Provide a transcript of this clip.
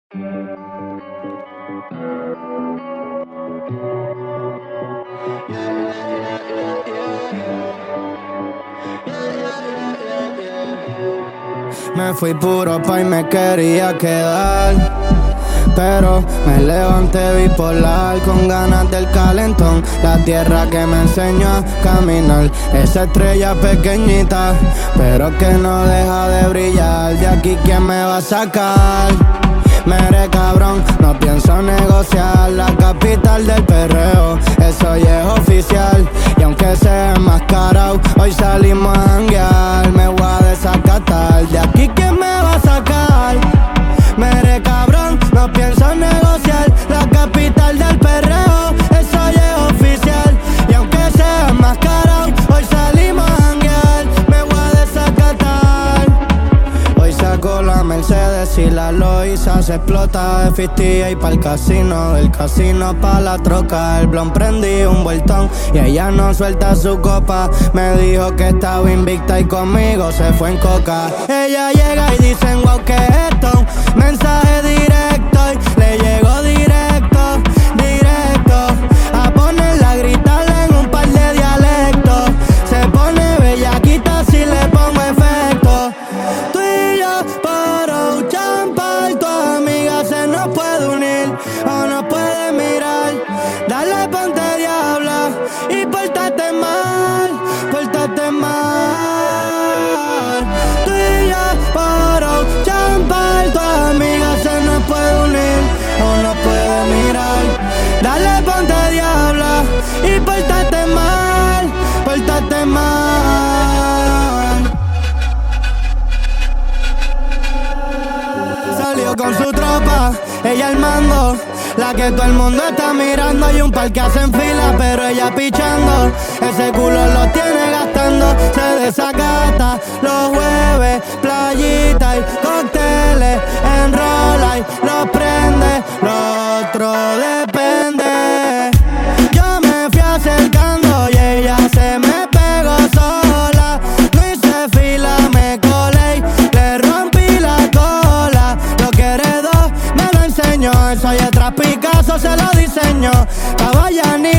Me fui puro pa' y me quería quedar, pero me levanté bipolar con ganas del calentón. La tierra que me enseñó a caminar, esa estrella pequeñita, pero que no deja de brillar. De aquí, ¿quién me va a sacar? Mere cabrón, no pienso negociar. La capital del perreo, eso ya es oficial. Y aunque sea enmascarado, hoy salimos a janguear. Me voy a desacatar, de aquí ¿quién me va a sacar? Mere cabrón, no pienso negociar. La capital del perreo, eso ya es oficial. Y aunque sea enmascarado, hoy salimos a janguear. Me voy a desacatar. Hoy saco la Mercedes y la Loiza. Se explota de 50 y pa'l casino, del casino pa' la troca. El blon prendí un vueltón y ella no suelta su copa. Me dijo que estaba invicta y conmigo se fue en coca. Ella llega y dicen wow, ¿qué es esto? Mensaje directo y le llegó directo, directo. A ponerla a gritarle en un par de dialectos. Se pone bellaquita si le pongo efecto. Tú y yo por un champal, tu amiga se nos puede unir o nos puede mirar. Dale ponte diabla y pórtate mal, pórtate mal. Tú y yo por un champal, tu amiga se nos puede unir o nos puede mirar. Dale ponte diabla y pórtate mal, pórtate mal. Salió con su tropa, ella al mando, la que todo el mundo está mirando. Y un par que hacen fila, pero ella pichando. Ese culo lo tiene gastando. Se desacata los jueves, playita y cócteles. Enrola y lo prende, lo otro depende. Yo me fui acercando y ella se me pegó sola. No hice fila, me colé y le rompí la cola. Lo que heredó me lo enseñó. Soy atrás Picasso, se lo diseñó. Caballani